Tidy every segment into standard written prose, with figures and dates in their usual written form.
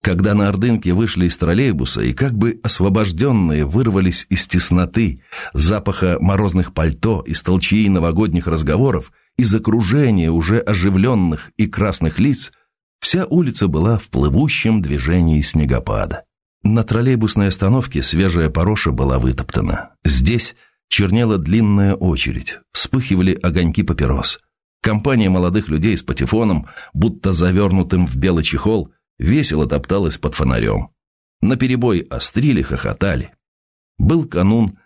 Когда на Ордынке вышли из троллейбуса и как бы освобожденные вырвались из тесноты, запаха морозных пальто, из толчии новогодних разговоров, из окружения уже оживленных и красных лиц, вся улица была в плывущем движении снегопада. На троллейбусной остановке свежая пороша была вытоптана. Здесь чернела длинная очередь, вспыхивали огоньки папирос. Компания молодых людей с патефоном, будто завернутым в белый чехол, весело топталась под фонарем. Наперебой острили, хохотали. Был канун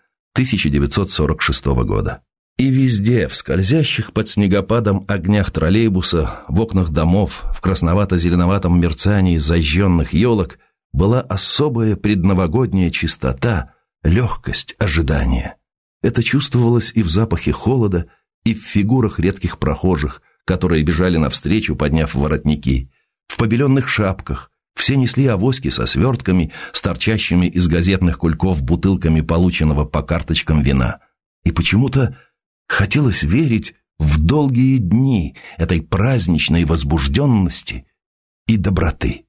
1946 года. И везде, в скользящих под снегопадом огнях троллейбуса, в окнах домов, в красновато-зеленоватом мерцании зажженных елок была особая предновогодняя чистота, легкость ожидания. Это чувствовалось и в запахе холода, и в фигурах редких прохожих, которые бежали навстречу, подняв воротники, в побеленных шапках. Все несли авоськи со свертками, с торчащими из газетных кульков бутылками полученного по карточкам вина. И почему-то хотелось верить в долгие дни этой праздничной возбужденности и доброты.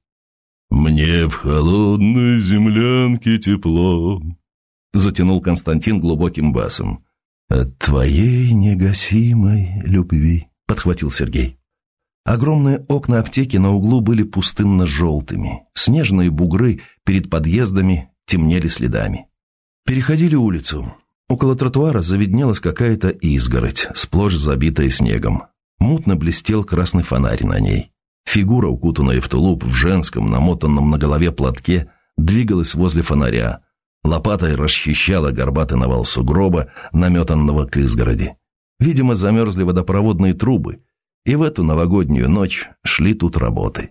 «Мне в холодной землянке тепло», — затянул Константин глубоким басом. «От твоей негасимой любви», — подхватил Сергей. Огромные окна аптеки на углу были пустынно-желтыми. Снежные бугры перед подъездами темнели следами. Переходили улицу. Около тротуара завиднелась какая-то изгородь, сплошь забитая снегом. Мутно блестел красный фонарь на ней. Фигура, укутанная в тулуп, в женском, намотанном на голове платке, двигалась возле фонаря. Лопатой расчищала горбатый навал сугроба, наметанного к изгороди. Видимо, замерзли водопроводные трубы, и в эту новогоднюю ночь шли тут работы.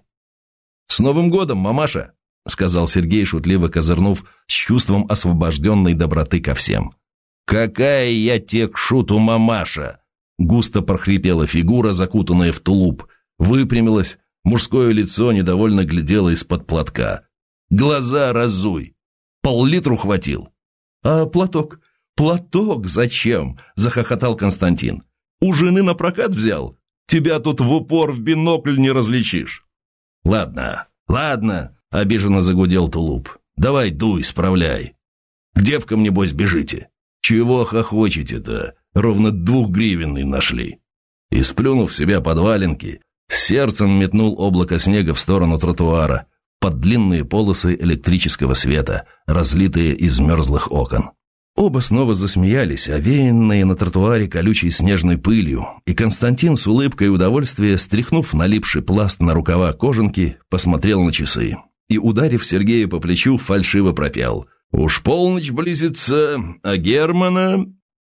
«С Новым годом, мамаша!» — сказал Сергей, шутливо козырнув, с чувством освобожденной доброты ко всем. «Какая я те к шуту мамаша!» Густо прохрипела фигура, закутанная в тулуп, выпрямилась, мужское лицо недовольно глядело из-под платка. «Глаза разуй! Пол-литру хватил!» «А платок? Платок зачем?» — захохотал Константин. «У жены на прокат взял? Тебя тут в упор в бинокль не различишь». «Ладно, ладно», — обиженно загудел тулуп. «Давай дуй, справляй. К девкам, небось, бежите. Чего хохочете-то? Ровно 2-гривенный нашли». И, сплюнув в себя под валенки, с сердцем метнул облако снега в сторону тротуара, под длинные полосы электрического света, разлитые из мерзлых окон. Оба снова засмеялись, овеянные на тротуаре колючей снежной пылью, и Константин с улыбкой удовольствия, стряхнув налипший пласт на рукава кожанки, посмотрел на часы и, ударив Сергея по плечу, фальшиво пропел: «Уж полночь близится, а Германа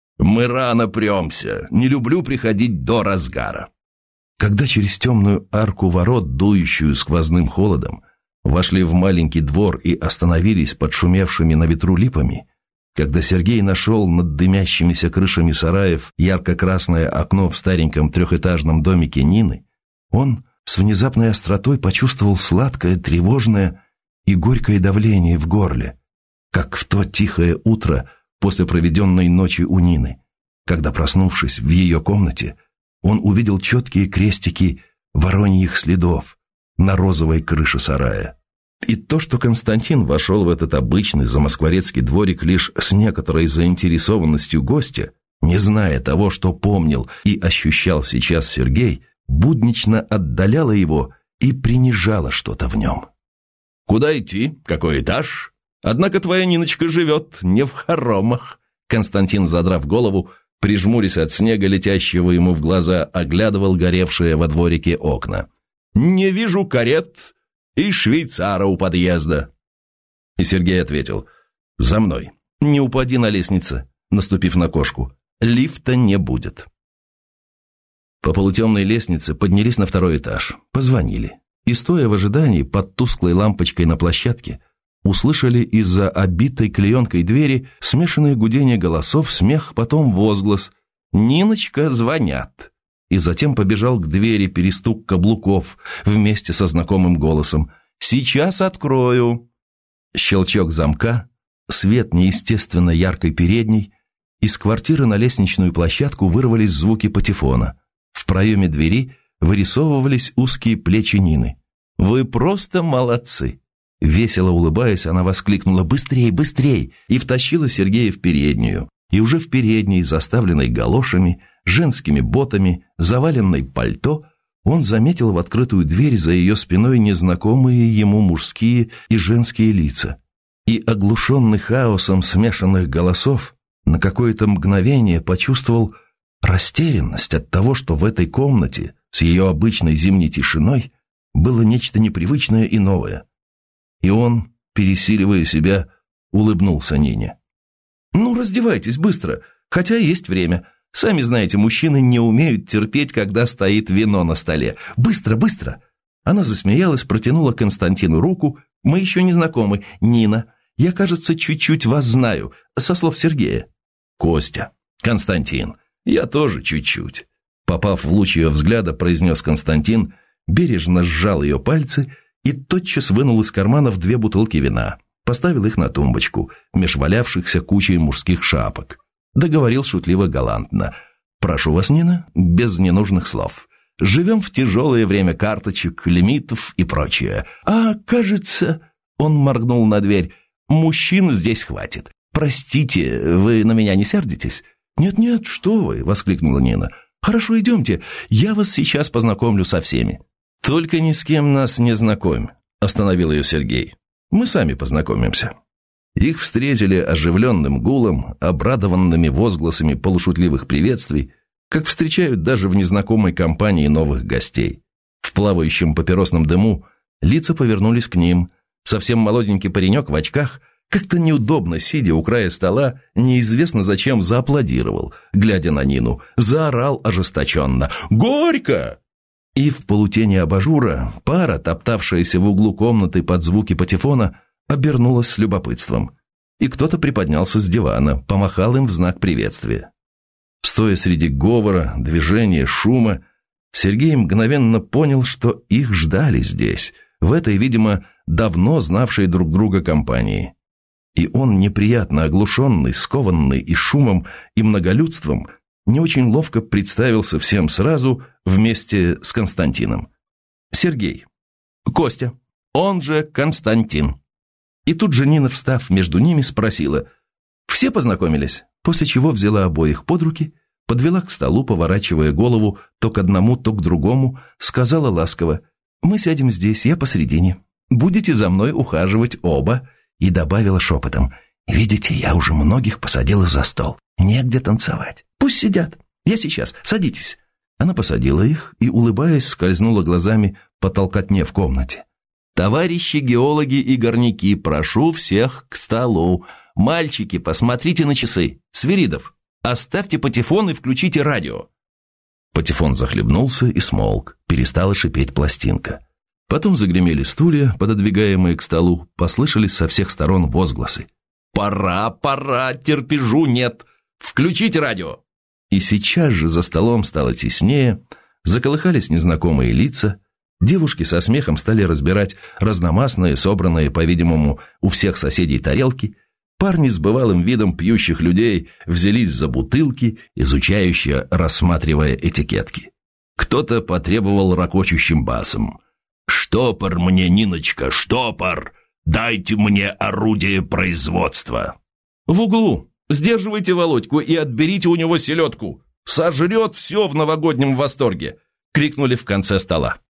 мы рано премся, не люблю приходить до разгара». Когда через темную арку ворот, дующую сквозным холодом, вошли в маленький двор и остановились под шумевшими на ветру липами, когда Сергей нашел над дымящимися крышами сараев ярко-красное окно в стареньком 3-этажном домике Нины, он с внезапной остротой почувствовал сладкое, тревожное и горькое давление в горле, как в то тихое утро после проведенной ночи у Нины, когда, проснувшись в ее комнате, он увидел четкие крестики вороньих следов на розовой крыше сарая. И то, что Константин вошел в этот обычный замоскворецкий дворик лишь с некоторой заинтересованностью гостя, не зная того, что помнил и ощущал сейчас Сергей, буднично отдаляло его и принижало что-то в нем. «Куда идти? Какой этаж? Однако твоя Ниночка живет не в хоромах». Константин, задрав голову, прижмурясь от снега, летящего ему в глаза, оглядывал горевшие во дворике окна. «Не вижу карет и швейцара у подъезда». И Сергей ответил: «За мной. Не упади на лестнице», наступив на кошку. «Лифта не будет». По полутемной лестнице поднялись на 2-й этаж, позвонили. И, стоя в ожидании под тусклой лампочкой на площадке, услышали из-за обитой клеенкой двери смешанное гудение голосов, смех, потом возглас: «Ниночка, звонят!» И затем побежал к двери перестук каблуков вместе со знакомым голосом: «Сейчас открою!» Щелчок замка, свет неестественно яркой передней, из квартиры на лестничную площадку вырвались звуки патефона. В проеме двери вырисовывались узкие плечи Нины. «Вы просто молодцы! Весело улыбаясь, она воскликнула: «Быстрей, быстрей!» и втащила Сергея в переднюю. И уже в передней, заставленной галошами, женскими ботами, заваленной пальто, он заметил в открытую дверь за ее спиной незнакомые ему мужские и женские лица. И, оглушенный хаосом смешанных голосов, на какое-то мгновение почувствовал растерянность от того, что в этой комнате с ее обычной зимней тишиной было нечто непривычное и новое. И он, пересиливая себя, улыбнулся Нине. «Ну, раздевайтесь быстро, хотя есть время. Сами знаете, мужчины не умеют терпеть, когда стоит вино на столе. Быстро, быстро!» Она засмеялась, протянула Константину руку. «Мы еще не знакомы. Нина, я, кажется, чуть-чуть вас знаю, со слов Сергея». «Костя, Константин, я тоже чуть-чуть». Попав в луч ее взгляда, произнес Константин, бережно сжал ее пальцы и тотчас вынул из карманов 2 бутылки вина, поставил их на тумбочку, меж валявшихся кучей мужских шапок. Договорил шутливо-галантно: «Прошу вас, Нина, без ненужных слов. Живем в тяжелое время карточек, лимитов и прочее. А, кажется...» Он моргнул на дверь. «Мужчин здесь хватит. Простите, вы на меня не сердитесь?» «Нет-нет, что вы!» — воскликнула Нина. «Хорошо, идемте, я вас сейчас познакомлю со всеми». «Только ни с кем нас не знакомь», — остановил ее Сергей. «Мы сами познакомимся». Их встретили оживленным гулом, обрадованными возгласами полушутливых приветствий, как встречают даже в незнакомой компании новых гостей. В плавающем папиросном дыму лица повернулись к ним. Совсем молоденький паренек в очках, как-то неудобно сидя у края стола, неизвестно зачем зааплодировал, глядя на Нину, заорал ожесточенно: «Горько!» И в полутени абажура пара, топтавшаяся в углу комнаты под звуки патефона, обернулась с любопытством. И кто-то приподнялся с дивана, помахал им в знак приветствия. Стоя среди говора, движения, шума, Сергей мгновенно понял, что их ждали здесь, в этой, видимо, давно знавшей друг друга компании. И он, неприятно оглушенный, скованный и шумом, и многолюдством, не очень ловко представился всем сразу вместе с Константином. Сергей. Костя. Он же Константин. И тут же Нина, встав между ними, спросила: «Все познакомились?» После чего взяла обоих под руки, подвела к столу, поворачивая голову то к одному, то к другому, сказала ласково: «Мы сядем здесь, я посредине. Будете за мной ухаживать оба». И добавила шепотом: «Видите, я уже многих посадила за стол. Негде танцевать. Пусть сидят. Я сейчас. Садитесь». Она посадила их и, улыбаясь, скользнула глазами по толкотне в комнате. «Товарищи геологи и горняки, прошу всех к столу. Мальчики, посмотрите на часы. Свиридов, оставьте патефон и включите радио». Патефон захлебнулся и смолк. Перестала шипеть пластинка. Потом загремели стулья, пододвигаемые к столу, послышались со всех сторон возгласы. «Пора, пора, терпежу нет! Включите радио!» И сейчас же за столом стало теснее, заколыхались незнакомые лица, девушки со смехом стали разбирать разномастные, собранные, по-видимому, у всех соседей тарелки, парни с бывалым видом пьющих людей взялись за бутылки, изучающие, рассматривая этикетки. Кто-то потребовал ракочущим басом: «Штопор мне, Ниночка, штопор! Дайте мне орудие производства!» «В углу! Сдерживайте Володьку и отберите у него селедку! Сожрет все в новогоднем восторге!» — крикнули в конце стола.